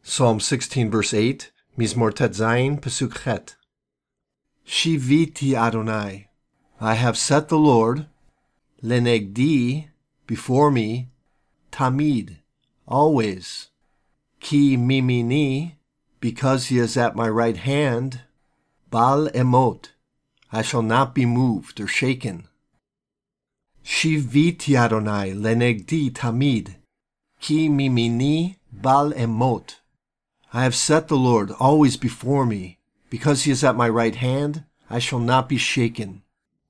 Psalm 16, verse 8, Mizmor Tet Zayin, Pasuk Chet. Shiviti Adonai, I have set the Lord, lenegdi, before me, tamid, always. Ki mimini, because he is at my right hand, bal emot, I shall not be moved or shaken. Shiviti Adonai, lenegdi tamid, ki mimini, bal emot. I have set the Lord always before me. Because he is at my right hand, I shall not be shaken.